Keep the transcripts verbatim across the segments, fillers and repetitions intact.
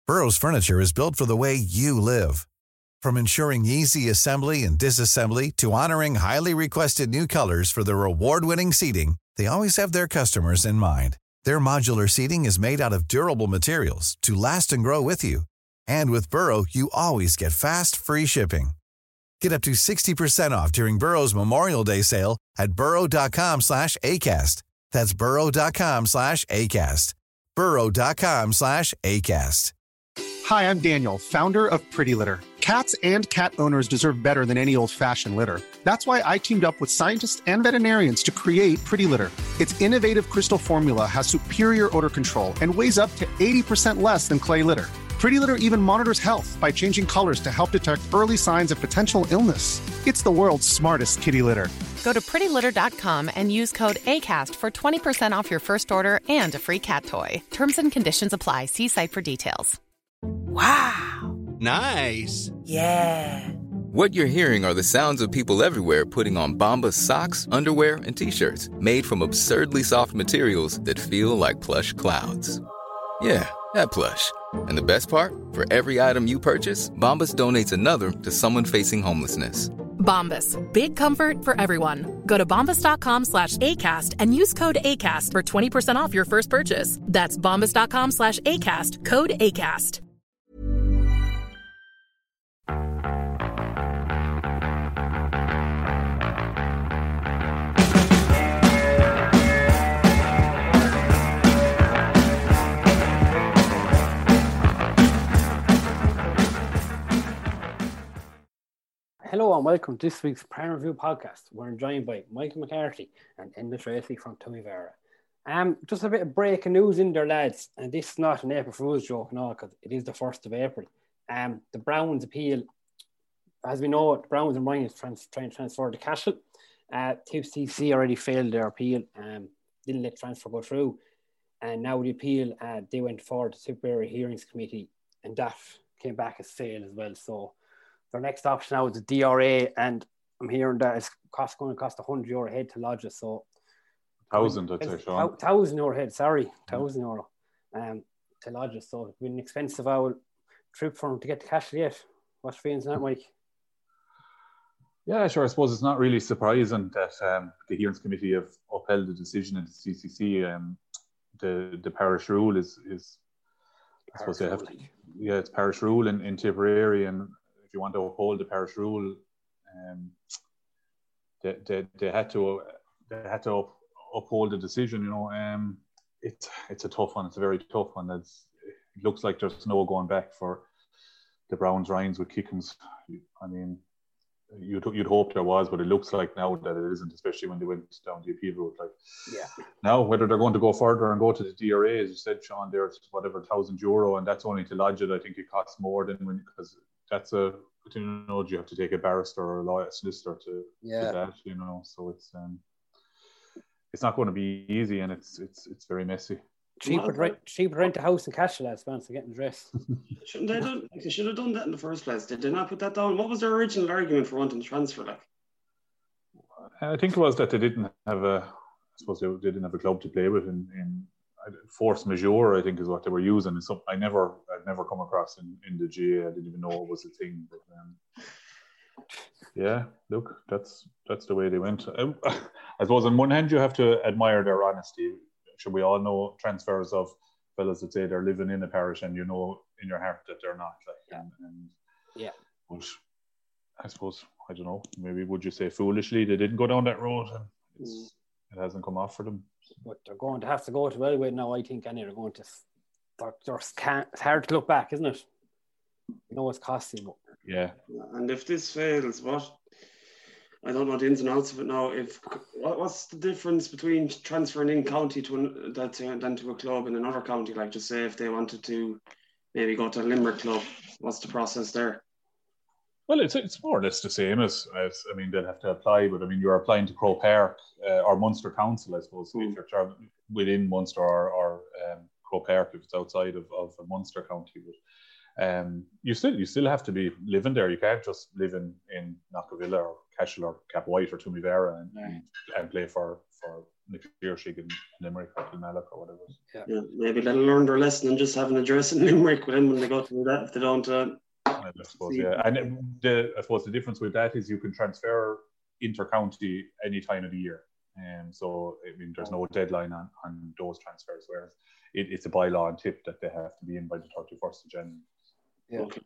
Burrow's furniture is built for the way you live. From ensuring easy assembly and disassembly to honoring highly requested new colors for their award-winning seating, they always have their customers in mind. Their modular seating is made out of durable materials to last and grow with you. And with Burrow, you always get fast, free shipping. Get up to sixty percent off during Burrow's Memorial Day sale at burrow.com slash ACAST. That's burrow.com slash ACAST. burrow.com slash ACAST. Hi, I'm Daniel, founder of Pretty Litter. Cats and cat owners deserve better than any old-fashioned litter. That's why I teamed up with scientists and veterinarians to create Pretty Litter. Its innovative crystal formula has superior odor control and weighs up to eighty percent less than clay litter. Pretty Litter even monitors health by changing colors to help detect early signs of potential illness. It's the world's smartest kitty litter. Go to pretty litter dot com and use code ACAST for twenty percent off your first order and a free cat toy. Terms and conditions apply. See site for details. Wow. Nice. Yeah. What you're hearing are the sounds of people everywhere putting on Bombas socks, underwear, and T-shirts made from absurdly soft materials that feel like plush clouds. Yeah, that plush. And the best part? For every item you purchase, Bombas donates another to someone facing homelessness. Bombas. Big comfort for everyone. Go to bombas.com slash ACAST and use code ACAST for twenty percent off your first purchase. That's bombas.com slash ACAST. Code ACAST. Hello and welcome to this week's Prime Review podcast. We're joined by Michael McCarthy and Enda Tracy from Toomevara. Um, just a bit of breaking news in there, lads, and this is not an April Fool's joke and all, because it is the first of April. Um, the Browns appeal, as we know, the Browns and Ryan is trans- trying to transfer to Cashel. Uh, T C C already failed their appeal, um, didn't let transfer go through, and now the appeal, uh, they went forward to Tipperary Hearings Committee, and that came back as failed as well. So their next option now is the D R A, and I'm hearing that it's cost, going to cost one hundred euro a head to lodge it. So, thousand, I'd say, Sean. Thousand euro head, sorry, thousand euro um, to lodge it. So it's been an expensive old trip for them to get to Cashel yet. What's your feelings on that, Mike? Yeah, sure. I suppose it's not really surprising that um, the Hearings Committee have upheld the decision of the C C C. Um, the the parish rule is is I suppose they have to, yeah, it's parish rule in, in Tipperary, and if you want to uphold the parish rule, um, they, they they had to they had to up, uphold the decision. You know, um, it's it's a tough one. It's a very tough one. It's, it looks like there's no going back for the Browns Ryans with Kickham's. I mean, you'd you'd hope there was, but it looks like now that it isn't, especially when they went down the appeal route. Like, yeah. Now, whether they're going to go further and go to the D R A, as you said, Sean, there it's whatever thousand euro, and that's only to lodge it. I think it costs more than when because that's a you know you have to take a barrister or a lawyer solicitor to, yeah. to that, you know. So it's um it's not going to be easy, and it's it's it's very messy. Cheaper to rent, cheaper to rent a house in Cashel, lads, man, so getting dressed. Shouldn't they done? They should have done that in the first place. Did they not put that down? What was their original argument for wanting to transfer? Like, I think it was that they didn't have a. I suppose they, they didn't have a club to play with in, in force majeure, I think, is what they were using. It's something I never, I've never come across in, in the G A. I didn't even know it was a thing. But um, yeah, look, that's that's the way they went. I, I suppose on one hand you have to admire their honesty. Sure, we all know transfers of fellas that say they're living in a parish, and you know in your heart that they're not. Like, yeah. And, and yeah. But I suppose I don't know. Maybe would you say foolishly they didn't go down that road, and it's, mm. it hasn't come off for them. But they're going to have to go to Elway now, I think, and they're going to. They're, they're can't, it's hard to look back, isn't it? You know it's costly. But... Yeah. And if this fails, what? I don't know the ins and outs of it now. If what, what's the difference between transferring in county to an, that uh, than to a club in another county? Like, just say if they wanted to maybe go to a Limerick club, what's the process there? Well, it's it's more or less the same as, as I mean, they'd have to apply, but I mean, you're applying to Croke Park uh, or Munster Council, I suppose, mm. if you're traveling within Munster or, or um, Croke Park if it's outside of, of a Munster county. But um, you still you still have to be living there. You can't just live in, in Knockavilla or Cashel or Cap White or Toomevara and, and, and play for, for McPhershig and Limerick or Kilmallock or whatever. Yeah. yeah, maybe they'll learn their lesson and just have an address in Limerick with them when they go to do that. If they don't, uh, I suppose, yeah. And the I suppose the difference with that is you can transfer inter-county any time of the year, and um, so I mean there's no deadline on, on those transfers. Whereas it, it's a bylaw and tip that they have to be in by the thirty-first of January. Yeah. Okay.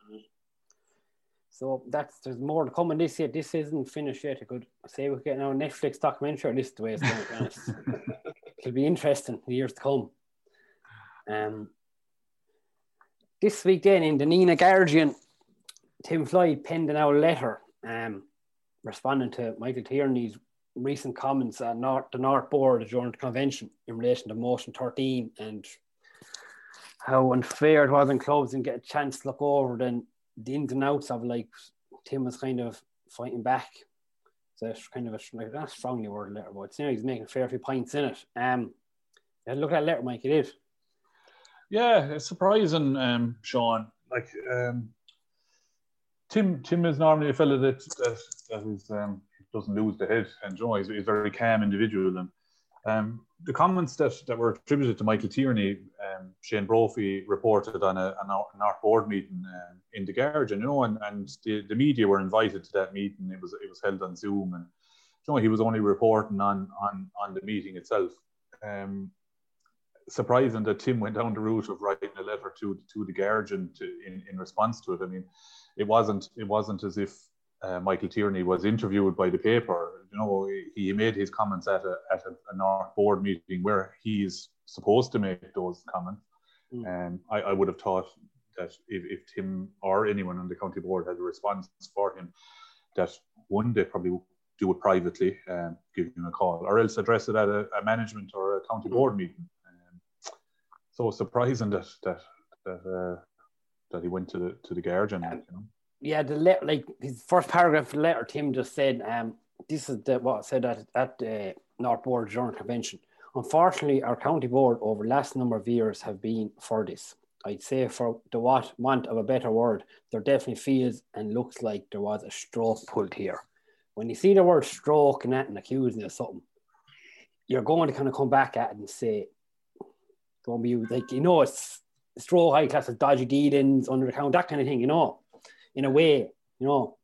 So that's there's more to come on this yet. This isn't finished yet. I could say we're getting our Netflix documentary on this the way it's going. To be honest, it'll be interesting in years to come. Um, this week then in the Nina Guardian, Tim Floyd penned an out letter um, responding to Michael Tierney's recent comments on North, the North Board during the convention in relation to Motion thirteen and how unfair it was in clubs and get a chance to look over then the ins and outs of like Tim was kind of fighting back. So it's kind of a like, not strongly worded letter, but it's, you know, he's making a fair few points in it. Um, look at that letter, Mike, it is. Yeah, it's surprising, um, Sean. Like um, Tim, Tim is normally a fella that that, that is um, doesn't lose the head, and you know, he's, he's a very calm individual. And um, the comments that, that were attributed to Michael Tierney, um, Shane Brophy reported on a, a North Board meeting um, in the Guardian, you know, and, and the, the media were invited to that meeting. It was it was held on Zoom, and you know, he was only reporting on on on the meeting itself. Um, surprising that Tim went down the route of writing a letter to to the Guardian to in, in response to it. I mean, it wasn't it wasn't as if uh, Michael Tierney was interviewed by the paper. You know, he, he made his comments at a at a, a North Board meeting where he's supposed to make those comments. And mm. um, I, I would have thought that if, if Tim or anyone on the county board had a response for him, that one, they probably do it privately and give him a call, or else address it at a, a management or a county mm. board meeting. Um, so surprising that that that uh, that he went to the to the Guardian. Um, you know? Yeah, the letter, like his first paragraph of the letter, Tim just said, um, this is the, what I said at, at the North Board Journal Convention. Unfortunately, our county board over the last number of years have been for this. I'd say for the what, want of a better word, there definitely feels and looks like there was a stroke pulled here. When you see the word stroke and that and accusing of something, you're going to kind of come back at it and say, don't be like, you know, it's stroke, high class of dodgy dealings, under the count, that kind of thing, you know, in a way, you know.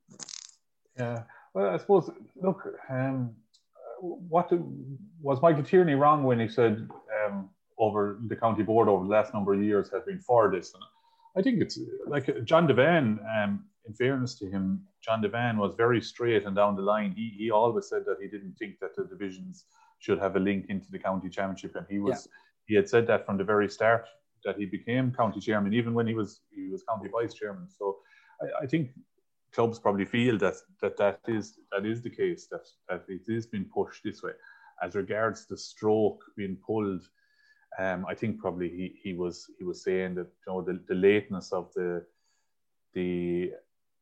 Yeah, well, I suppose, look, um, what did, was Michael Tierney wrong when he said um, over the county board over the last number of years have been for this? And I think it's like John Devan, um, in fairness to him, John Devan was very straight and down the line. He he always said that he didn't think that the divisions should have a link into the county championship, and he was yeah. he had said that from the very start that he became county chairman, even when he was he was county vice chairman. So I, I think clubs probably feel that that that is that is the case, that that it is being pushed this way. As regards the stroke being pulled, um, I think probably he he was he was saying that, you know, the, the lateness of the the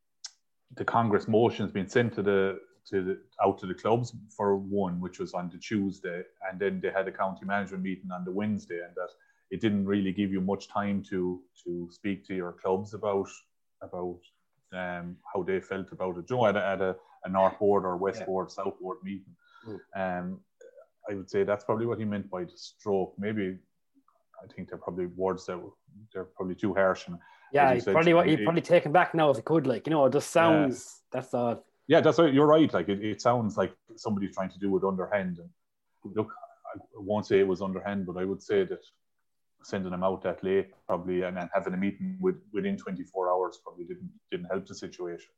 the Congress motions being sent to the to the out to the clubs for one, which was on the Tuesday, and then they had a county management meeting on the Wednesday, and that it didn't really give you much time to to speak to your clubs about about um, how they felt about it. You know, at a, at a, a North Board or West yeah. Board, South Board meeting. Mm. Um, I would say that's probably what he meant by the stroke. Maybe I think they're probably words that were, they're probably too harsh. And yeah, he's probably what he'd probably taken back now if he could. Like, you know, it just sounds. Yeah. That's all. Yeah, that's right. You're right. Like it, it sounds like somebody's trying to do it underhand. And look, I won't say it was underhand, but I would say that sending him out that late probably and then having a meeting with, within twenty-four hours probably didn't didn't help the situation.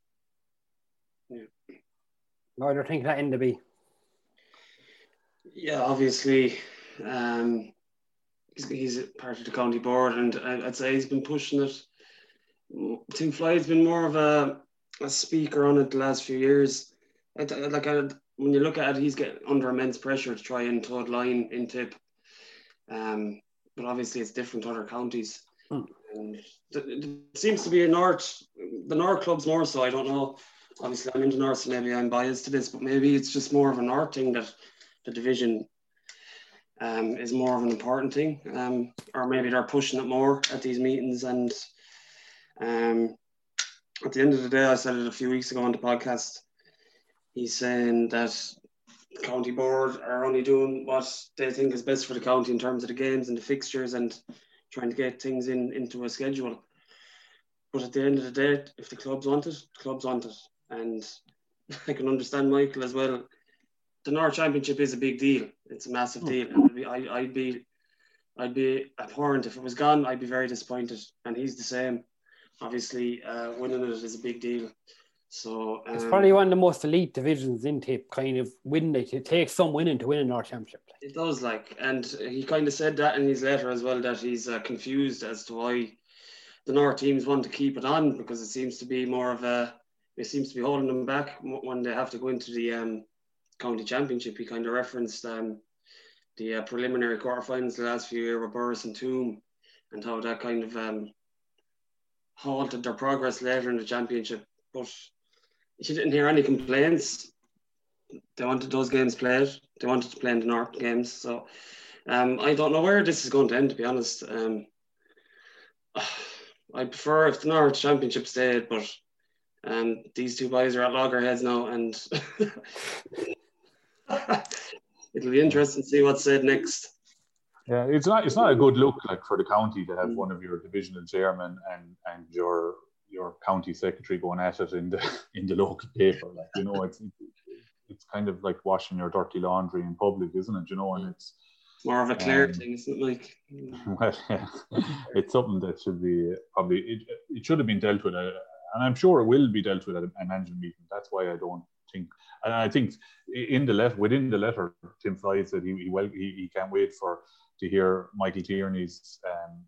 Yeah. What do you think that end to be? Yeah, obviously, um, he's, he's part of the county board, and I'd say he's been pushing it. Tim Floyd's been more of a, a speaker on it the last few years. I, like I, when you look at it, he's getting under immense pressure to try and toe the line in Tip. Um, but obviously it's different to other counties. Hmm. And it seems to be a North, the North clubs more so. I don't know. Obviously, I'm in the North, so maybe I'm biased to this, but maybe it's just more of a North thing that the division um, is more of an important thing, um, or maybe they're pushing it more at these meetings. And um, at the end of the day, I said it a few weeks ago on the podcast, he's saying that the county board are only doing what they think is best for the county in terms of the games and the fixtures and trying to get things in into a schedule. But at the end of the day, if the clubs want it, the clubs want it. And I can understand Michael as well. The North Championship is a big deal. It's a massive deal. And I'd be, I, I'd be, I'd be abhorrent if it was gone. I'd be very disappointed. And he's the same. Obviously, uh, winning it is a big deal. So um, it's probably one of the most elite divisions in tape. Kind of win it. It takes some winning to win a North Championship. It does, like, and he kind of said that in his letter as well, that he's uh, confused as to why the North teams want to keep it on, because it seems to be more of a, it seems to be holding them back when they have to go into the um, county championship. He kind of referenced um, the uh, preliminary quarterfinals the last few years with Borris and Toom, and how that kind of um, halted their progress later in the championship. But you didn't hear any complaints. They wanted those games played. They wanted to play in the North games. So um, I don't know where this is going to end, to be honest. Um, I prefer if the North Championship stayed, but um, these two boys are at loggerheads now, and it'll be interesting to see what's said next. Yeah, it's not it's not a good look like for the county to have mm. one of your divisional chairmen and and your your county secretary going at it in the in the local paper. Like, you know, it's it's kind of like washing your dirty laundry in public, isn't it? You know, and it's more of a clear um, thing, isn't it, Mike? Well, yeah. It's something that should be probably it, it should have been dealt with, uh, and I'm sure it will be dealt with at a, a management meeting. That's why I don't think, and I think in the letter, within the letter, Tim Fry said he he, well, he he can't wait for to hear Michael Tierney's um,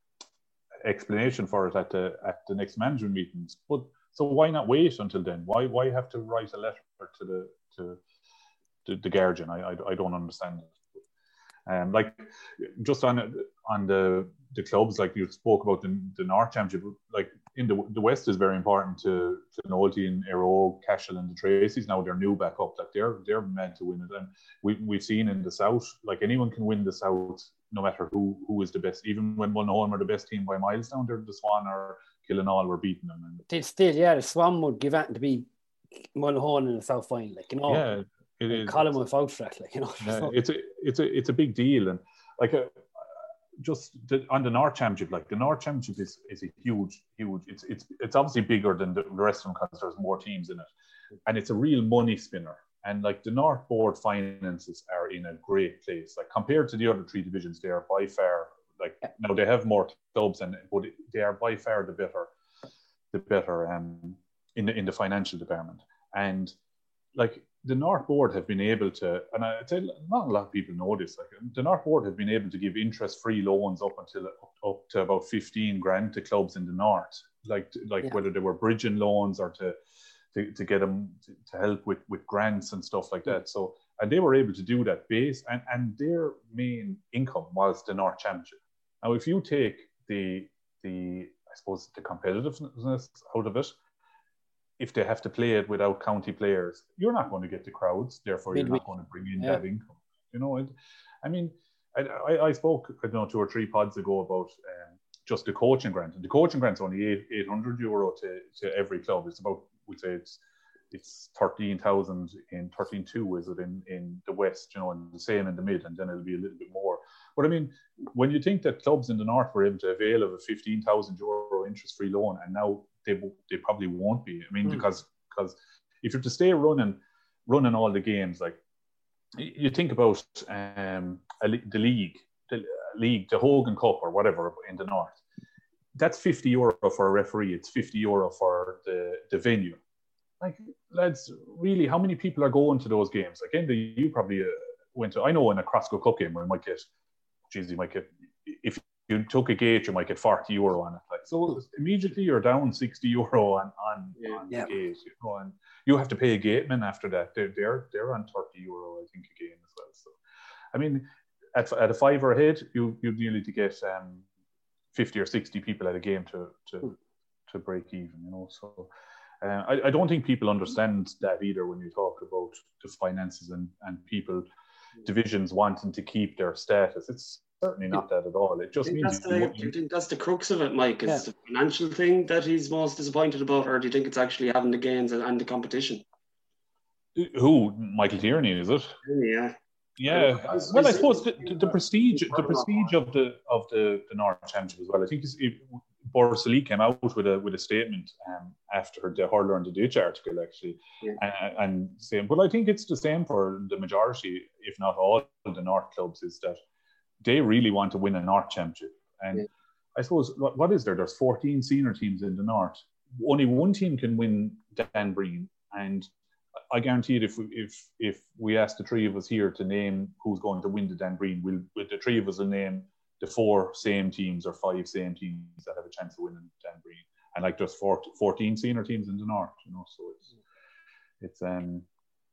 explanation for it at the at the next management meetings. But so why not wait until then? Why why have to write a letter to the to, to the Guardian? I, I I don't understand it. Um, like just on on the the clubs, like you spoke about the, the North Championship, like in the the West is very important to to Nolte and Aero, Cashel and the Tracy's. Now they're new back up, like they're they're meant to win it, and we we've seen in the South, like anyone can win the South, no matter who who is the best. Even when Mullinholm are the best team by miles down there, the Swan or Killinall were beating them. And they still, yeah, the Swan would give out to be Mullinholm in the South final, like, you know. Yeah. It is. Colin with out track, like, you know. Yeah, it's a it's a it's a big deal, and like a, just the, on the North Championship, like the North Championship is, is a huge huge. It's it's it's obviously bigger than the rest of them because there's more teams in it, and it's a real money spinner. And like the North Board finances are in a great place. Like compared to the other three divisions, they are by far like now they have more clubs, and but they are by far the better the better um in the in the financial department. And like the North Board have been able to, and I'd say not a lot of people know this, like the North Board have been able to give interest-free loans up until up, up to about fifteen grand to clubs in the North, like like yeah. whether they were bridging loans or to to, to get them to, to help with, with grants and stuff like that. So, and they were able to do that base, and, and their main income was the North Championship. Now, if you take the the I suppose the competitiveness out of it, if they have to play it without county players, you're not going to get the crowds. Therefore, you're not going to bring in yeah. that income. You know, and, I mean, I, I, I spoke, I don't know, two or three pods ago about um, just the coaching grant. And the coaching grant's only eight, eight hundred euro to, to every club. It's about, we'd say it's it's thirteen thousand in thirteen two, is it, in, in the West, you know, and the same in the Mid, and then it'll be a little bit more. But I mean, when you think that clubs in the North were able to avail of a fifteen thousand euro interest-free loan, and now they they probably won't be. I mean, mm. because because if you're to stay running running all the games, like you think about um a, the league, the league, the Hogan Cup or whatever in the North, that's fifty euro for a referee. It's fifty euro for the the venue. Like, lads, really, how many people are going to those games? Like, Enda, you probably uh, went to. I know in a Crossco Cup game where you might get, geez, you might get if. You took a gate, you might get forty euro on it. Like, so immediately you're down sixty euro on, on, yeah. on yeah. the gate. You know, and you have to pay a gateman after that. They're, they're, they're on thirty euro, I think, a game as well. So, I mean, at, at a fiver head, you, you'd nearly to get um, fifty or sixty people at a game to to, to break even, you know. So uh, I, I don't think people understand that either when you talk about the finances and, and people, divisions wanting to keep their status. It's certainly not that at all. It just means. The, do you think that's the crux of it, Mike? Is yeah. the financial thing that he's most disappointed about, or do you think it's actually having the gains and, and the competition? Who? Michael Tierney, is it? Yeah. Yeah. Well, I suppose the, the, the prestige, the prestige of the of the, the North Championship as well. I think it, Boris Lee came out with a with a statement um, after the Hurler and the Ditch article, actually, yeah. and, and saying, but I think it's the same for the majority, if not all, of the North clubs, is that they really want to win a North Championship. And yeah. I suppose what, what is there? There's fourteen senior teams in the North. Only one team can win Dan Breen, and I guarantee it. If we, if if we ask the three of us here to name who's going to win the Dan Breen, we'll the three of us will name the four same teams or five same teams that have a chance of winning Dan Breen, and like just four, fourteen senior teams in the North, you know. So it's it's um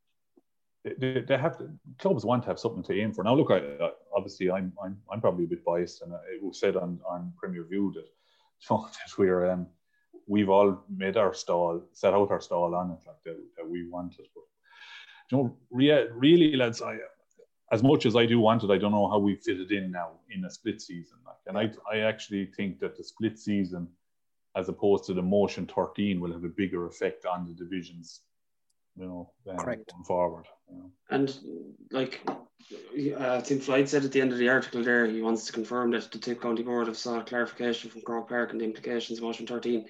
they, they have to, clubs want to have something to aim for. Now, look, I, I obviously I'm I'm I'm probably a bit biased, and it was said on on Premier View that, you know, that we're um. we've all made our stall, set out our stall on it, like that, that we wanted. But, you know, rea- really, lads, I, as much as I do want it, I don't know how we fit it in now in a split season. Like, and I, I actually think that the split season, as opposed to the motion thirteen, will have a bigger effect on the divisions, you know, um, going forward. You know. And like, uh, I think Floyd said at the end of the article there, he wants to confirm that the Tip County Board have sought clarification from Croke Park and the implications of motion thirteen.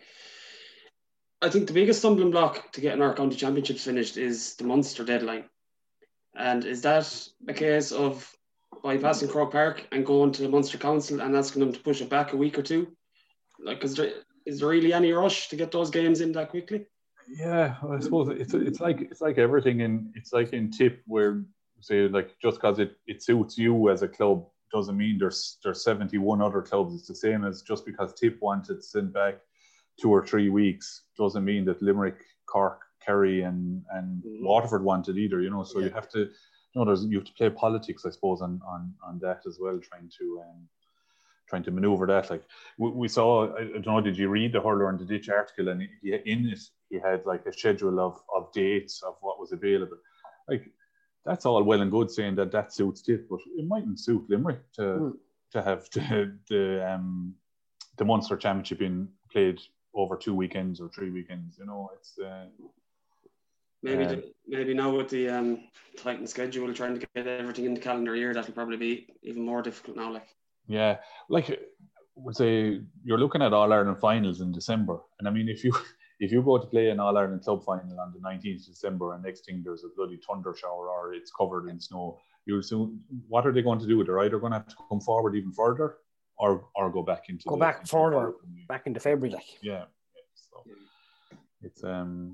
I think the biggest stumbling block to getting our county championships finished is the Munster deadline. And is that a case of bypassing Croke Park and going to the Munster Council and asking them to push it back a week or two? Like, is there, is there really any rush to get those games in that quickly? Yeah, I suppose it's it's like it's like everything in it's like in Tip, where say like just because it, it suits you as a club doesn't mean there's there's seventy-one other clubs. It's the same as just because Tip wanted to send back two or three weeks doesn't mean that Limerick, Cork, Kerry, and and mm-hmm. Waterford wanted either. You know, so yeah. you have to, you know, there's you have to play politics, I suppose, on on on that as well, trying to um, trying to maneuver that. Like we, we saw, I don't know, did you read the Hurler and the Ditch article? And he, in it, he had like a schedule of of dates of what was available. Like that's all well and good saying that that suits Tip, but it mightn't suit Limerick to mm. to have the the um the Munster Championship in played over two weekends or three weekends. You know, it's uh, maybe uh, the, maybe now with the um tightened schedule, trying to get everything in the calendar year, that'll probably be even more difficult now. Like yeah, like would say you're looking at All Ireland finals in December, and I mean if you if you go to play an All Ireland club final on the nineteenth of December, and next thing there's a bloody thunder shower or it's covered in snow, you'll soon what are they going to do? They're either going to have to come forward even further, or or go back into go the, back into further, the, back into February. Like yeah, yeah. So it's um,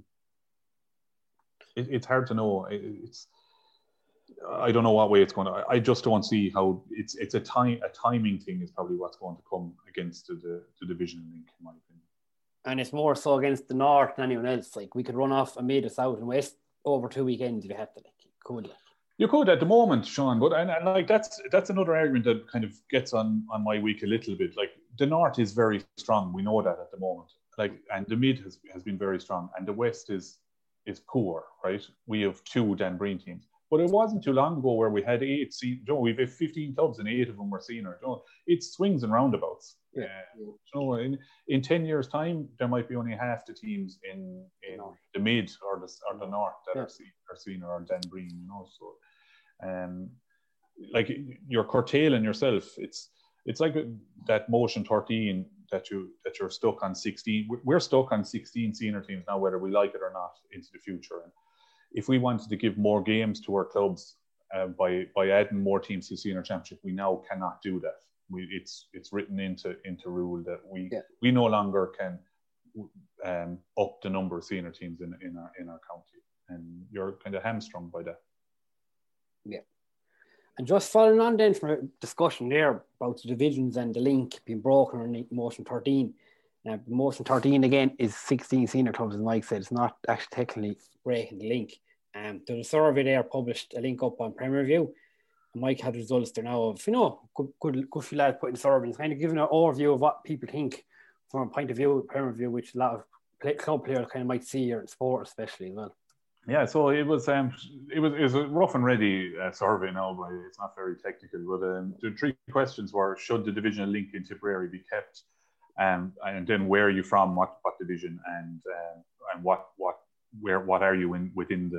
it, it's hard to know. It, it's I don't know what way it's going to. I, I just don't see how it's it's a time a timing thing is probably what's going to come against the the, the division link, in my opinion. And it's more so against the North than anyone else. Like we could run off and made us South and West over two weekends if you had to. Like you could. Like. You could at the moment, Sean, but and, and like that's that's another argument that kind of gets on, on my week a little bit. Like the North is very strong, we know that at the moment. Like and the Mid has, has been very strong, and the West is is poor, right? We have two Dan Breen teams, but it wasn't too long ago where we had eight. See, you know, we have fifteen clubs and eight of them were senior. You know, it's swings and roundabouts. Yeah. Uh, you know, in in ten years' time, there might be only half the teams in in the Mid or the or the North that yeah. are, senior, are senior or Dan Breen. You know, so. Um, like you're curtailing yourself. It's it's like that motion thirteen that you that you're stuck on sixteen. We're stuck on sixteen senior teams now, whether we like it or not, into the future. And if we wanted to give more games to our clubs uh, by by adding more teams to the senior championship, we now cannot do that. We it's it's written into into rule that we yeah. we no longer can um, up the number of senior teams in in our in our county, and you're kind of hamstrung by that. Yeah. And just following on then from a discussion there about the divisions and the link being broken on motion thirteen. Now, motion thirteen again is sixteen senior clubs, as Mike said. It's not actually technically breaking the link. Um, there's a survey there published, a link up on Premier View. And Mike had results there now of, you know, good, good, good few lads putting the survey. It's kind of giving an overview of what people think from a point of view, Premier View, which a lot of play, club players kind of might see here in sport, especially as well. Yeah, so it was um, it was it was a rough and ready uh, survey now, but it's not very technical. But um, the three questions were: should the divisional link in Tipperary be kept? Um, and then where are you from? What what division? And um, and what what where what are you in within the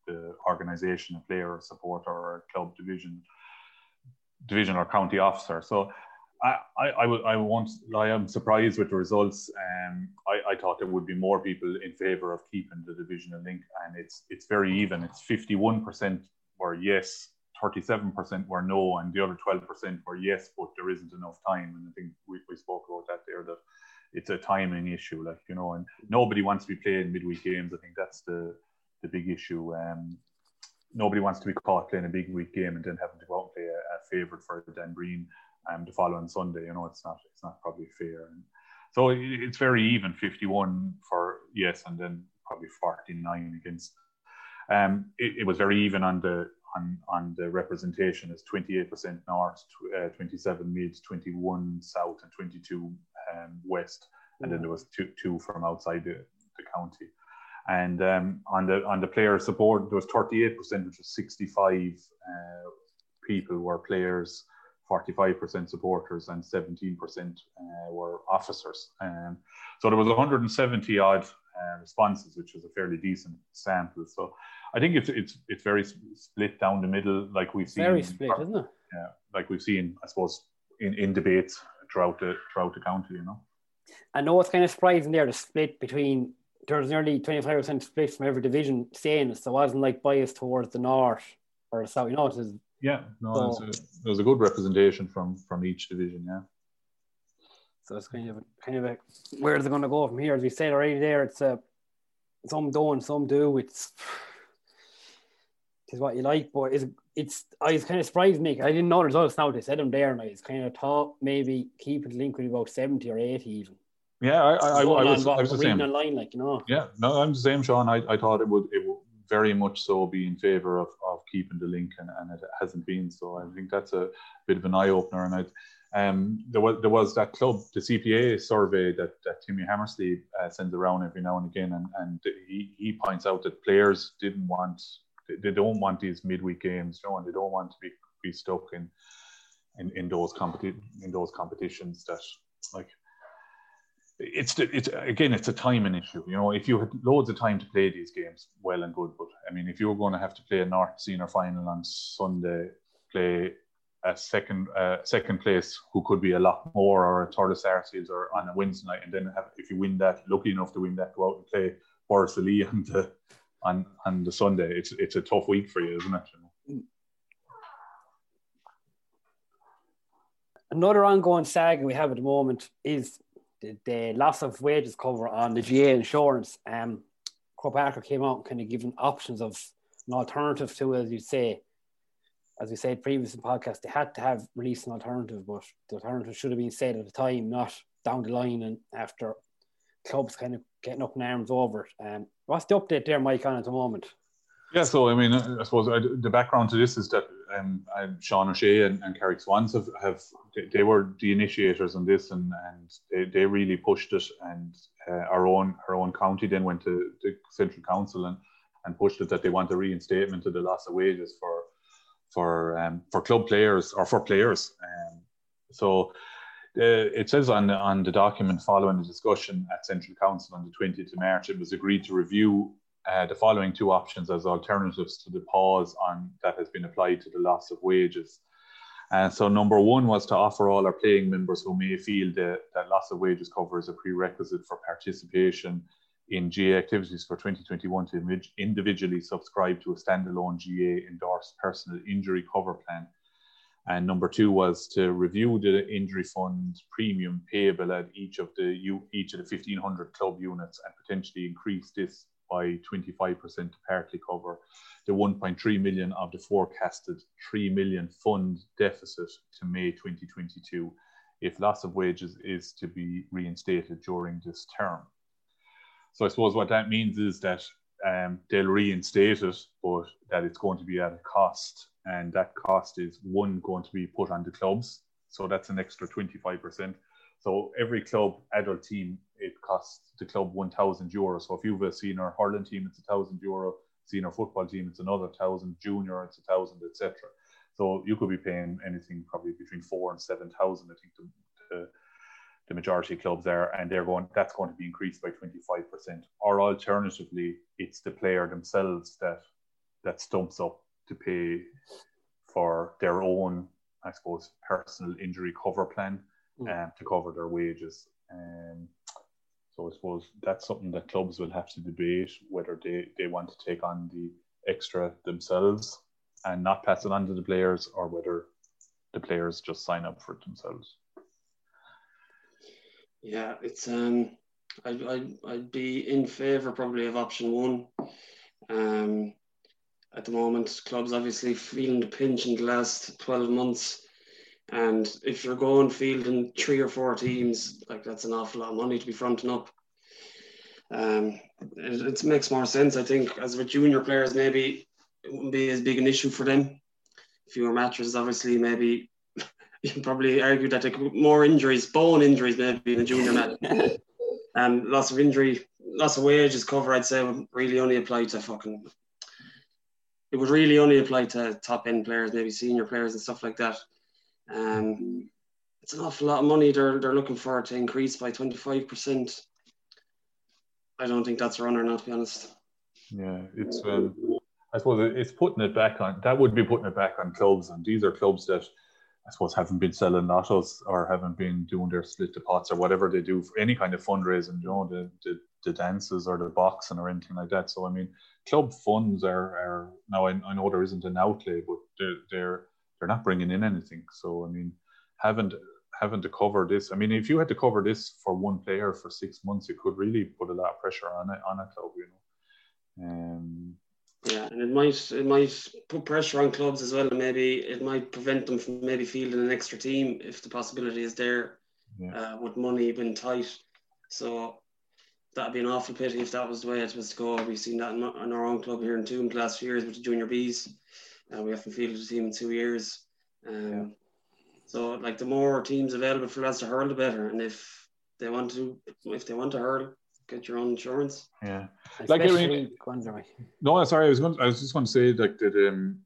the organisation, a player, or supporter, or a club division, division or county officer. So I, I, I, I won't lie, I'm surprised with the results. Um, I, I thought there would be more people in favour of keeping the divisional link, and it's it's very even. It's fifty-one percent were yes, thirty-seven percent were no, and the other twelve percent were yes, but there isn't enough time. And I think we, we spoke about that there, that it's a timing issue, like, you know, and nobody wants to be playing midweek games. I think that's the, the big issue. Um, nobody wants to be caught playing a big week game and then having to go out and play a, a favourite for Dan Breen um, the following Sunday. You know, it's not it's not probably fair. And so it, it's very even, fifty-one for yes, and then probably forty-nine against. Um, it, it was very even on the on on the representation as twenty-eight percent north, uh, twenty-seven mid, twenty-one south, and twenty-two um, west, and then there was two two from outside the, the county. And um, on the on the player support, there was thirty-eight percent, which was sixty-five uh, people were players, forty-five percent supporters, and seventeen percent uh, were officers. Um, so there was one hundred seventy odd uh, responses, which was a fairly decent sample. So I think it's it's it's very split down the middle, like we've seen. Very split, or, isn't it? Yeah, like we've seen, I suppose, in, in debates throughout the throughout the county, you know. I know it's kind of surprising there, the split between. There's nearly twenty-five percent split from every division saying it, so it wasn't like biased towards the north or the south. You know, it was, yeah, no, so, it, was a, it was a good representation from from each division, yeah. So it's kind of kind of a where's it going to go from here? As we said already, there it's a some don't, some do. It's it's what you like, but it's it's. I was kind of surprised, Nick. I didn't know the results now. They said them there, and I was kind of thought maybe keeping the link with about seventy or eighty even. Yeah, I, I, I, I was, I was the same. Online, like, you know. Yeah, no, I'm the same, Sean. I, I thought it would, it would very much so be in favour of, of keeping the link, and, and it hasn't been. So I think that's a bit of an eye opener. And I, um, there was there was that club, the C P A survey that, that Timmy Hammersley uh, sends around every now and again, and, and he, he points out that players didn't want, they don't want these midweek games, you know, and they don't want to be, be stuck in in in those competi- in those competitions that, like. It's the, it's again, it's a timing issue. You know, if you had loads of time to play these games, well and good. But I mean, if you were going to have to play a North Senior final on Sunday, play a second uh, second place who could be a lot more, or a third of Saracens, or on a Wednesday night, and then have, if you win that, lucky enough to win that, go out and play Borrisoleigh on the on on the Sunday. It's it's a tough week for you, isn't it? You know? Another ongoing saga we have at the moment is the, the loss of wages cover on the G A insurance. Um, Croke Parker came out and kind of given options of an alternative to, as you say, as we said previously in the podcast, they had to have released an alternative, but the alternative should have been said at the time, not down the line and after clubs kind of getting up in arms over it. Um, what's the update there, Mike, on at the moment? Yeah, so I mean, I suppose I, the background to this is that um, Sean O'Shea and, and Carrick Swans have, have they, they were the initiators on this, and, and they, they really pushed it. And uh, our own our own county then went to the Central Council and, and pushed it that they want a reinstatement of the loss of wages for for um, for club players or for players. Um, so uh, it says on on the document, following the discussion at Central Council on the twentieth of March, it was agreed to review Uh, the following two options as alternatives to the pause on that has been applied to the loss of wages. And so number one was to offer all our playing members who may feel that, that loss of wages cover is a prerequisite for participation in G A activities for twenty twenty-one to individually subscribe to a standalone G A endorsed personal injury cover plan. And number two was to review the injury fund premium payable at each of the each of the fifteen hundred club units and potentially increase this by twenty-five percent to partly cover the one point three million of the forecasted three million fund deficit to May twenty twenty-two if loss of wages is to be reinstated during this term. So I suppose what that means is that um, they'll reinstate it, but that it's going to be at a cost, and that cost is one going to be put on the clubs. So that's an extra twenty-five percent. So every club adult team, it costs the club one thousand euro. So if you have a senior hurling team, it's a thousand euro. Senior football team, it's another thousand. Junior, it's a thousand, et cetera. So you could be paying anything probably between four and seven thousand. I think the, the the majority of clubs there, and they're going. That's going to be increased by twenty-five percent. Or alternatively, it's the player themselves that that stumps up to pay for their own, I suppose, personal injury cover plan mm. um, to cover their wages. Um, so I suppose that's something that clubs will have to debate, whether they, they want to take on the extra themselves and not pass it on to the players, or whether the players just sign up for it themselves. Yeah, it's um, I'd I'd, I'd be in favour probably of option one. Um, at the moment, clubs obviously feeling the pinch in the last twelve months, and if you're going fielding three or four teams, like that's an awful lot of money to be fronting up. Um, it, it makes more sense, I think, as with junior players, maybe it wouldn't be as big an issue for them. Fewer matches, obviously, maybe you can probably argue that they could more injuries, bone injuries, maybe in a junior match. And um, lots of injury, lots of wages cover, I'd say, would really only apply to fucking. It would really only apply to top end players, maybe senior players and stuff like that. Um, it's an awful lot of money they're they're looking for to increase by twenty-five percent. I don't think that's a runner, not to be honest. Yeah, it's. Um, I suppose it's putting it back on. That would be putting it back on clubs, and these are clubs that I suppose haven't been selling lottos or haven't been doing their split the pots or whatever they do for any kind of fundraising, you know, the, the, the dances or the boxing or anything like that. So, I mean, club funds are, are now, I, I know there isn't an outlay, but they're, they're, they're not bringing in anything. So, I mean, having to, having to cover this, I mean, if you had to cover this for one player for six months, it could really put a lot of pressure on it, on a club, you know. Um, Yeah, and it might it might put pressure on clubs as well, and maybe it might prevent them from maybe fielding an extra team if the possibility is there, yeah. uh, with money being tight. So that'd be an awful pity if that was the way it was to go. We've seen that in, in our own club here in Toom the last few years with the junior Bs. Uh, we haven't fielded a team in two years. Um, yeah. So like the more teams available for lads to hurl, the better. And if they want to, if they want to hurl, get your own insurance. Yeah, like I mean, no, sorry, I was going. I was just going to say like that. Um,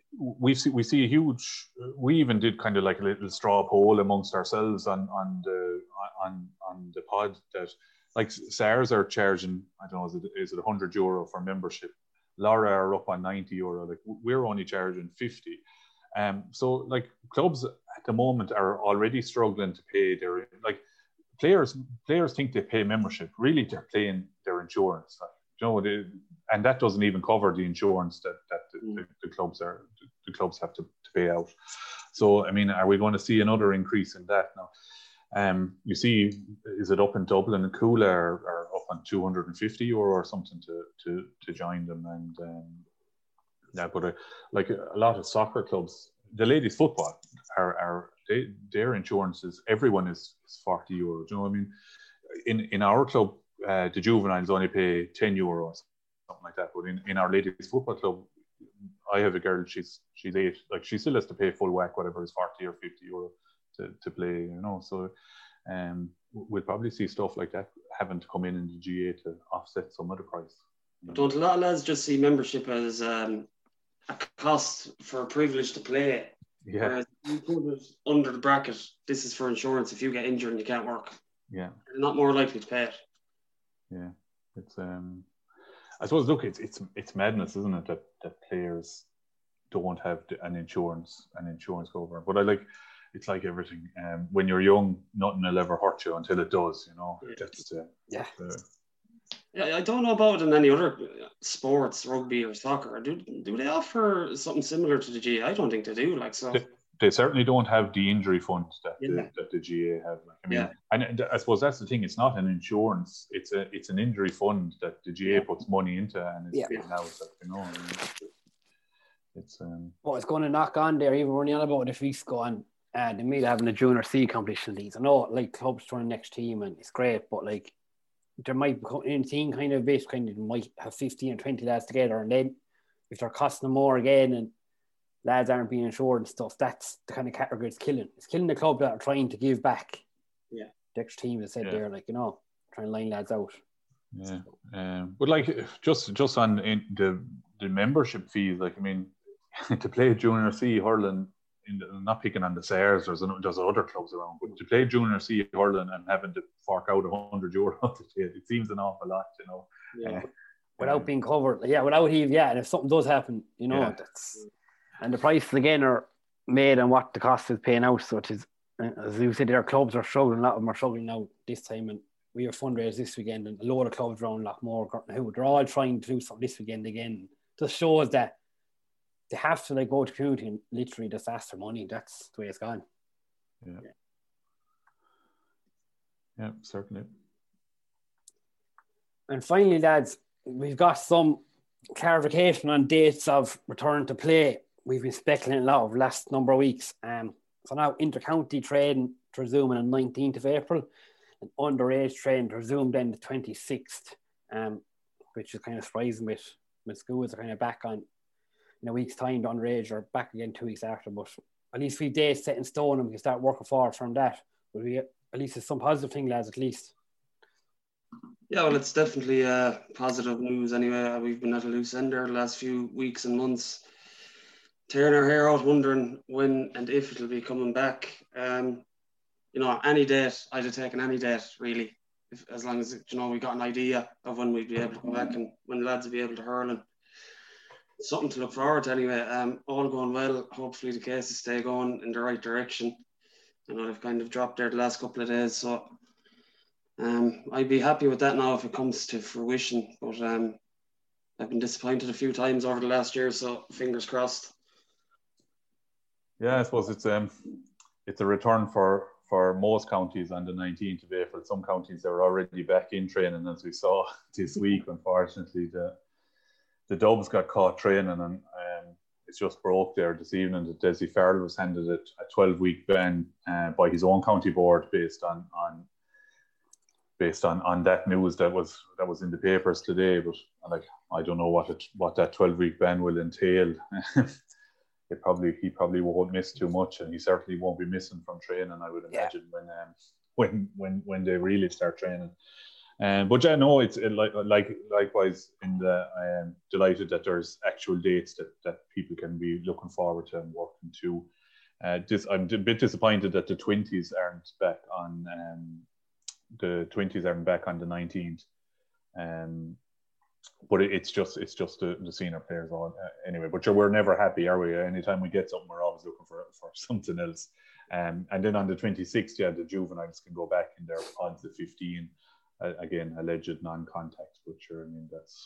we see we see a huge. We even did kind of like a little straw poll amongst ourselves on on the on on the pod that like SARS are charging. I don't know, is it is it a hundred euro for membership? Laura are up on ninety euro. Like we're only charging fifty. Um, so like clubs at the moment are already struggling to pay their like. Players players think they pay membership. Really, they're paying their insurance. Like, you know, they, and that doesn't even cover the insurance that, that the, mm. the, the clubs are the clubs have to, to pay out. So, I mean, are we going to see another increase in that now? Um, you see, is it up in Dublin and Coola are, are up on two hundred fifty euro or something to to to join them, and um, yeah, but uh, like a lot of soccer clubs, the ladies' football are are. They, their insurances, everyone is, is forty euro. Do you know what I mean? In in our club, uh, the juveniles only pay ten euros, something like that. But in, in our ladies' football club, I have a girl. She's she's eight. Like she still has to pay full whack, whatever is forty or fifty euro to, to play. You know, so um, we'll probably see stuff like that having to come in in the G A to offset some of the price. Don't a lot of lads just see membership as um, a cost for a privilege to play? Yeah. Whereas you put it under the bracket, this is for insurance if you get injured and you can't work. Yeah. You're not more likely to pay it. Yeah. It's um I suppose look it's it's it's madness, isn't it, that, that players don't have an insurance an insurance cover. But I like it's like everything. Um when you're young, nothing will ever hurt you until it does, you know. Yeah. That's uh, yeah. Uh, Yeah, I don't know about it in any other sports, rugby or soccer. Do do they offer something similar to the G A? I don't think they do. Like so, they, they certainly don't have the injury fund that yeah. the, that the G A have. Like, I mean, yeah. and I suppose that's the thing. It's not an insurance. It's a it's an injury fund that the G A puts money into, and it's yeah. paid out. Like, you know, I mean, it's um. What it's going to knock on there, even running on about if weeks go on, uh, they may having a junior C competition leagues. I know, like clubs trying next team, and it's great, but like. There might be anything kind of bit kind of might have fifteen or twenty lads together, and then if they're costing them more again and lads aren't being insured and stuff, that's the kind of category it's killing. It's killing the club that are trying to give back. Yeah. The extra team that said yeah. there, like, you know, trying to line lads out. Yeah. Um, but like just just on in the the membership fees, like I mean, to play junior C hurling. In the, not picking on the SARS, there's, there's other clubs around, but to play junior C hurling and having to fork out a hundred euro to play, it seems an awful lot, you know. Yeah. without um, being covered. Yeah, without heave. Yeah, and if something does happen, you know, Yeah. that's and the prices again are made on what the cost is paying out. So it is, as you said, our clubs are struggling. A lot of them are struggling now this time, and we are fundraisers this weekend, and a load of clubs around Lockmore, who they're all trying to do something this weekend again. Just shows that they have to like go to community and literally just ask for money. That's the way it's gone. Yeah. Yeah, yeah certainly. And finally, lads, we've got some clarification on dates of return to play. We've been speculating a lot over the last number of weeks. Um, so now inter-county training to resume on the nineteenth of April, and underage training to resume then the twenty-sixth, um, which is kind of surprising with, with schools are kind of back on in a week's time. The underage are back again two weeks after, but at least we've days set in stone and we can start working forward from that. But we, at least it's some positive thing, lads, at least. Yeah, well, it's definitely uh, positive news anyway. We've been at a loose end there the last few weeks and months, tearing our hair out, wondering when and if it'll be coming back. Um, you know, any date, I'd have taken any date, really, if, as long as, you know, we got an idea of when we'd be able to come back and when the lads would be able to hurl. And something to look forward to anyway. Um, all going well. Hopefully the cases stay going in the right direction. You know, they've kind of dropped there the last couple of days, so um, I'd be happy with that now if it comes to fruition. But um, I've been disappointed a few times over the last year, so fingers crossed. Yeah, I suppose it's um, it's a return for, for most counties on the nineteenth of April. Some counties are already back in training, as we saw this week. Unfortunately, the the Dubs got caught training, and um, it's just broke there this evening that Dessie Farrell was handed a twelve-week ban uh, by his own county board based on on based on, on that news that was that was in the papers today. But like, I don't know what it, what that twelve-week ban will entail. It probably he probably won't miss too much, and he certainly won't be missing from training, I would imagine, yeah. when um, when when when they really start training. Um, but yeah, no, it's it, like like likewise. In the I am delighted that there's actual dates that, that people can be looking forward to and working to. Uh, this, I'm a bit disappointed that the twenties aren't back on um, the twenties aren't back on the nineteenth. Um, but it, it's just it's just the, the senior players all uh, anyway. But sure, we're never happy, are we? Anytime we get something, we're always looking for for something else. Um, and then on the twenty-sixth, yeah, the juveniles can go back in their pods of fifteen. Uh, again, alleged non-contact, but sure, I mean that's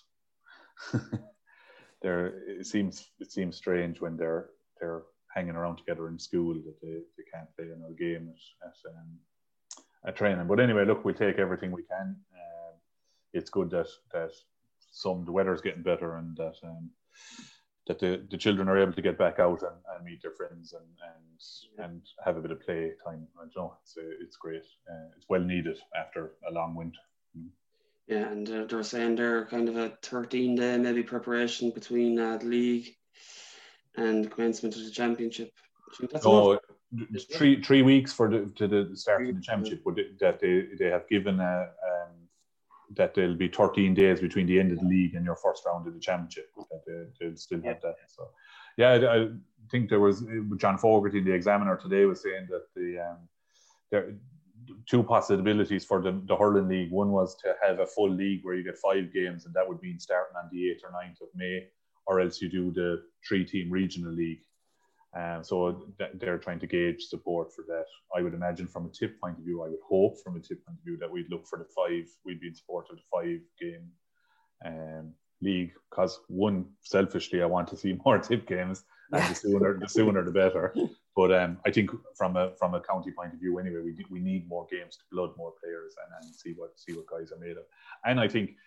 there. It seems it seems strange when they're they're hanging around together in school that they, they can't play another game at at, um, at training. But anyway, look, we'll take everything we can. Um, it's good that that some the weather's getting better and that um, that the, the children are able to get back out and, and meet their friends and and and have a bit of play time. I don't know, it's it's great. Uh, it's well needed after a long winter. Mm. Yeah, and uh, they're saying they're kind of a thirteen day maybe preparation between uh, the league and the commencement of the championship. That's no, three three weeks for the to the start of the championship, but that they they have given a. Um, that there'll be thirteen days between the end of the league and your first round of the championship. That they, they'll still have that. So, yeah, I, I think there was John Fogarty in the Examiner today was saying that the um, there are two possibilities for the, the hurling league. One was to have a full league where you get five games, and that would mean starting on the eighth or ninth of May, or else you do the three-team regional league. Um, so th- they're trying to gauge support for that. I would imagine from a tip point of view, I would hope from a tip point of view that we'd look for the five, we'd be in support of the five game um, league, because one, selfishly, I want to see more tip games, and the sooner the sooner the better. But um, I think from a from a county point of view, anyway, we we need more games to blood more players and, and see what see what guys are made of. And I think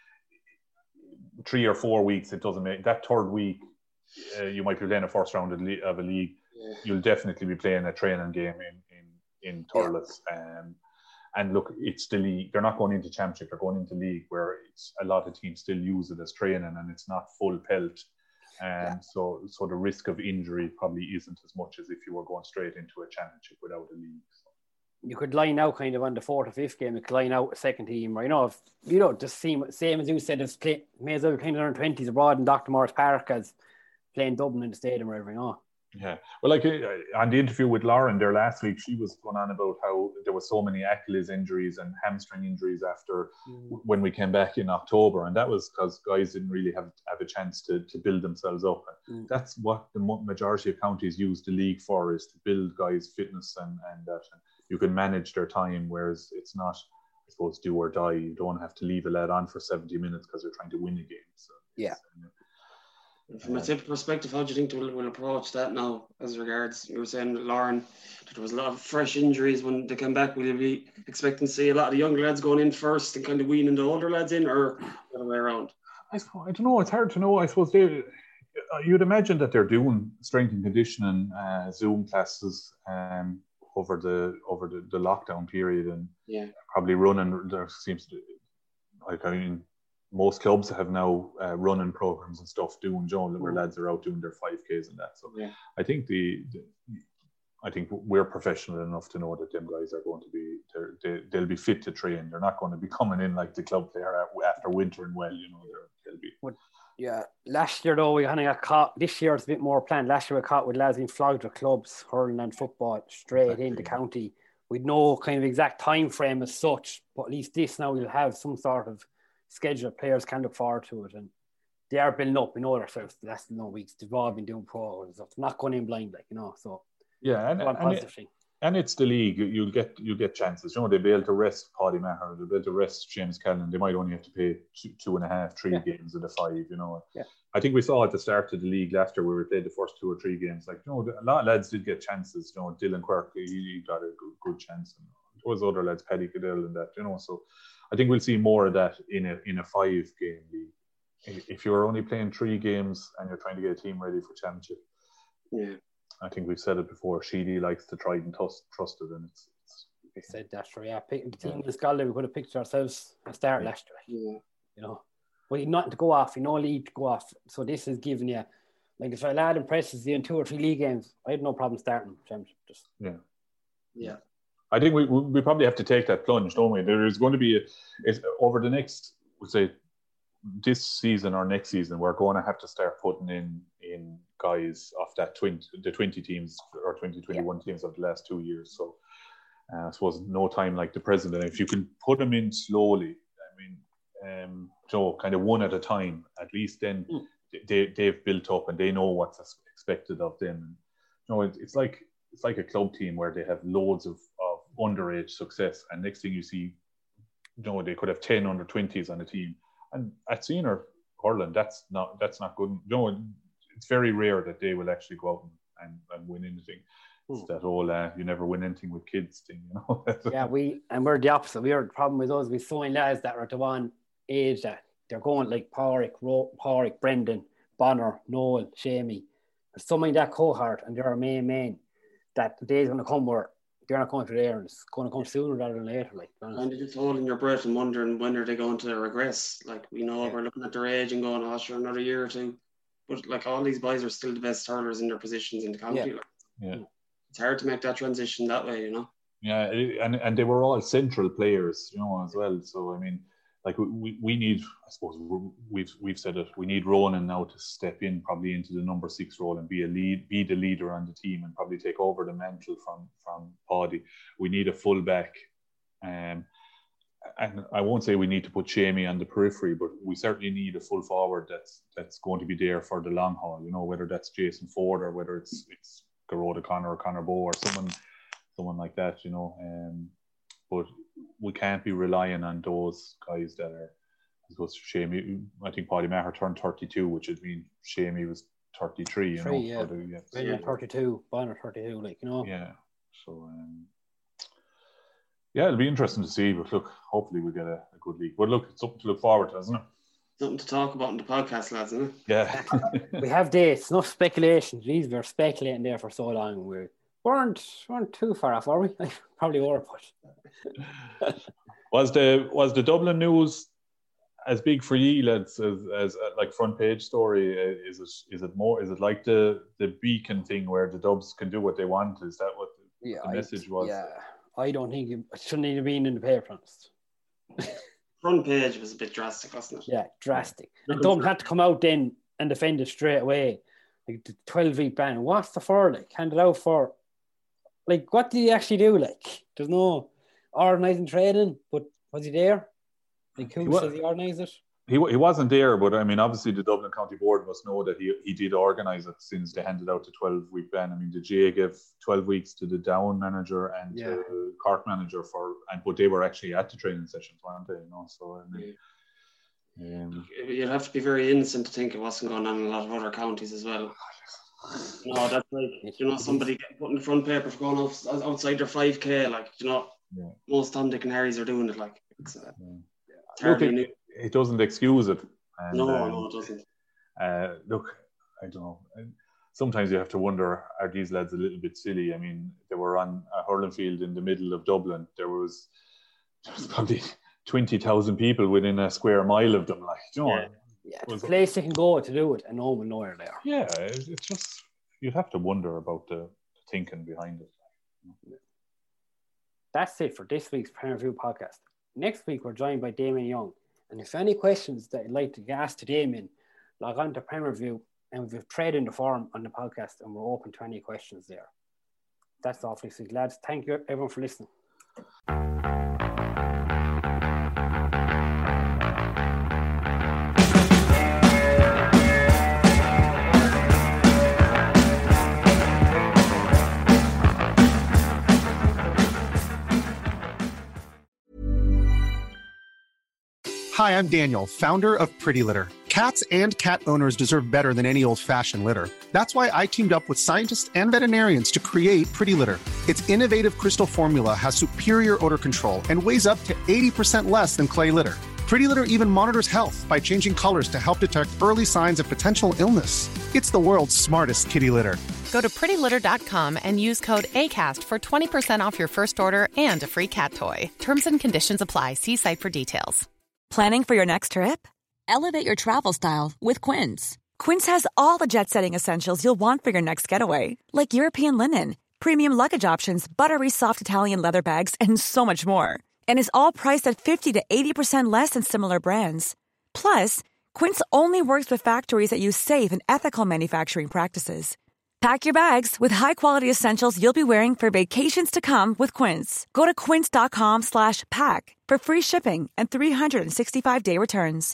three or four weeks, it doesn't make that third week. Uh, you might be playing a first round of, le- of a league. Yeah. You'll definitely be playing a training game in in in Thurles. Yeah. Um, and look, it's the league. They're not going into championship. They're going into league where it's a lot of teams still use it as training, and it's not full pelt. Um, yeah. So so the risk of injury probably isn't as much as if you were going straight into a championship without a league. So. You could line out kind of on the fourth or fifth game. You could line out a second team, or you know, if you know, just same same as you said, it's play, may as well be playing under twenties abroad in Doctor Morris Park as playing Dublin in the stadium or whatever, you know. Yeah, well, like uh, on the interview with Lauren there last week, she was going on about how there were so many Achilles injuries and hamstring injuries after mm. when we came back in October, and that was because guys didn't really have have a chance to to build themselves up. Mm. That's what the majority of counties use the league for, is to build guys' fitness and and that and you can manage their time, whereas it's not, I suppose, do or die. You don't have to leave a lad on for seventy minutes because they're trying to win a game. So yeah. Um, From a typical perspective, how do you think we'll, we'll approach that now as regards, you were saying, Lauren, that there was a lot of fresh injuries when they came back? Will you be expecting to see a lot of the younger lads going in first and kind of weaning the older lads in, or the other way around? I, suppose, I don't know. It's hard to know. I suppose they, you'd imagine that they're doing strength and conditioning uh, Zoom classes um, over the over the, the lockdown period, and yeah. probably running. There seems to, like, I mean, most clubs have now uh, running programs and stuff doing, Joe, where lads are out doing their five Ks and that. So yeah. I think the, the, I think we're professional enough to know that them guys are going to be, they, they'll be fit to train. They're not going to be coming in like the club player after wintering well, you know. They'll be. But, yeah, last year though we kind of got caught. This year it's a bit more planned. Last year we got caught with lads being flogged with clubs, hurling and football straight exactly. into county with no kind of exact time frame as such. But at least this now we'll have some sort of schedule. Players can look forward to it, and they are building up. We know themselves the last no weeks. They've all been doing pro and stuff. They're not going in blind, like, you know. So yeah, and, and, it, and it's the league. You'll get you get chances. You know, they'll be able to rest Paddy Maher. They'll be able to rest James Callan. They might only have to pay two, two and a half, three yeah. games of the five. You know. Yeah. I think we saw at the start of the league last year where we played the first two or three games. Like, you know, a lot of lads did get chances. You know, Dylan Quirk, he, he got a good, good chance. And there was other lads, Paddy Cadell and that. You know, so. I think we'll see more of that in a in a five game league. If you're only playing three games and you're trying to get a team ready for championship, yeah, I think we've said it before. Sheedy likes to try and trust trust it, and it's. it's we said that, sure. Yeah, pick, the team in Scotland, we could have picked ourselves a start yeah. last year. Yeah, you know, well, you've nothing to go off, you no lead to go off. So this is giving you, like, if a lad impresses you in two or three league games, I had no problem starting championship. Just yeah, yeah. I think we we probably have to take that plunge, don't we? There is going to be a, it's, over the next, we'll say, this season or next season, we're going to have to start putting in in guys off that twenty the twenty teams or twenty twenty-one yeah. teams of the last two years. So uh, I suppose no time like the present. And if you can put them in slowly, I mean, um, Joe, kind of one at a time, at least then mm. they they've built up and they know what's expected of them. And, you know, it, it's like it's like a club team where they have loads of underage success, and next thing you see, you know, they could have ten under twenties on a team, and at senior hurling, that's not that's not good. You know, it's very rare that they will actually go out and, and, and win anything. It's that whole uh, you never win anything with kids thing, you know. Yeah, we and we're the opposite. We are the problem with us. We so many lads that are at the one age that they're going like Pádraig, Ro- Pádraig, Brendan, Bonner, Noel, Shamey. There's so many that cohort, and they're our main men. That the day's going to come where they're not going to there, and it's going to come sooner rather than later. Like, and you're just holding your breath and wondering when are they going to regress. Like, we know yeah. we're looking at their age and going, oh, sure, another year or two. But like, all these boys are still the best hurlers in their positions in the county. Yeah. Like, yeah. It's hard to make that transition that way, you know. Yeah, and and they were all central players, you know, as well. So I mean, like we, we need, I suppose we've we've said it. We need Ronan now to step in, probably into the number six role and be a lead, be the leader on the team, and probably take over the mantle from from Paddy. We need a fullback, um, and I won't say we need to put Shamey on the periphery, but we certainly need a full forward that's that's going to be there for the long haul. You know, whether that's Jason Ford or whether it's it's Garrod O'Connor or Conor Bowe or someone someone like that. You know, um, but we can't be relying on those guys that are, I suppose, Shamey. I think Paddy Maher turned thirty-two, which would mean Shamey was thirty-three. You Three, know, yeah. the, yeah. Brendan yeah. thirty-two, Bonner thirty-two, like, you know. Yeah. So, um, yeah, it'll be interesting to see. But look, hopefully we get a, a good league. But look, it's something to look forward to, isn't it? Something to talk about in the podcast, lads, isn't it? Yeah. We have dates, enough speculation. Jeez, we were speculating there for so long. We weren't weren't too far off, are we? Probably were, but was the was the Dublin news as big for you, lads, as, as uh, like front page story? Uh, is it is it more? Is it like the the Beacon thing where the Dubs can do what they want? Is that what the, yeah, the message was? Yeah, I don't think it, it shouldn't have been in the paper. Front page was a bit drastic, wasn't it? Yeah, drastic. And Dublin had to come out then and defend it straight away. like the twelve week ban. What's the for? Like, handed out for? Like, what did he actually do? Like, there's no organising training, but was he there? Like, who says he organised it? He he wasn't there, but I mean, obviously the Dublin County Board must know that he he did organise it since they handed out the twelve week ban. I mean, the G A gave twelve weeks to the Down manager and yeah. the Cork manager for, and but they were actually at the training sessions, weren't they? You know, so I mean, yeah. um, you'd have to be very innocent to think it wasn't going on in a lot of other counties as well. No, that's like, you know, somebody getting put in the front paper for going off, outside their five K, like, you know, yeah. most Tom, Dick and Harry's are doing it, like, it's, uh, yeah. Look, it, it doesn't excuse it. And, no, um, no, it doesn't. Uh, look, I don't know. Sometimes you have to wonder, are these lads a little bit silly? I mean, they were on a hurling field in the middle of Dublin. There was, there was probably twenty thousand people within a square mile of them, like, you know. Yeah. Yeah, it's a place they can go to do it, and no one will know where they are. Yeah, it's just, you have to wonder about the, the thinking behind it. That's it for this week's Premier Review podcast. Next week, we're joined by Damien Young. And if any questions that you'd like to ask to Damien, log on to Premier Review, and we've trade in the form on the podcast, and we're open to any questions there. That's all for this week, lads. Thank you, everyone, for listening. Hi, I'm Daniel, founder of Pretty Litter. Cats and cat owners deserve better than any old-fashioned litter. That's why I teamed up with scientists and veterinarians to create Pretty Litter. Its innovative crystal formula has superior odor control and weighs up to eighty percent less than clay litter. Pretty Litter even monitors health by changing colors to help detect early signs of potential illness. It's the world's smartest kitty litter. Go to pretty litter dot com and use code ACAST for twenty percent off your first order and a free cat toy. Terms and conditions apply. See site for details. Planning for your next trip? Elevate your travel style with Quince. Quince has all the jet-setting essentials you'll want for your next getaway, like European linen, premium luggage options, buttery soft Italian leather bags, and so much more. And is all priced at fifty to eighty percent less than similar brands. Plus, Quince only works with factories that use safe and ethical manufacturing practices. Pack your bags with high-quality essentials you'll be wearing for vacations to come with Quince. Go to quince.com slash pack for free shipping and three sixty-five day returns.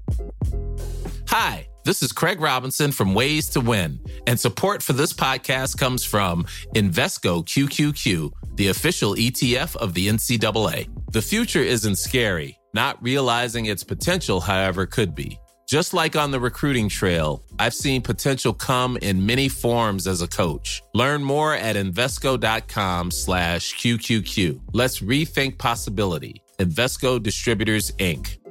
Hi, this is Craig Robinson from Ways to Win, and support for this podcast comes from Invesco Q Q Q, the official E T F of the N C double A. The future isn't scary. Not realizing its potential, however, could be. Just like on the recruiting trail, I've seen potential come in many forms as a coach. Learn more at Invesco.com slash QQQ. Let's rethink possibility. Invesco Distributors, Incorporated.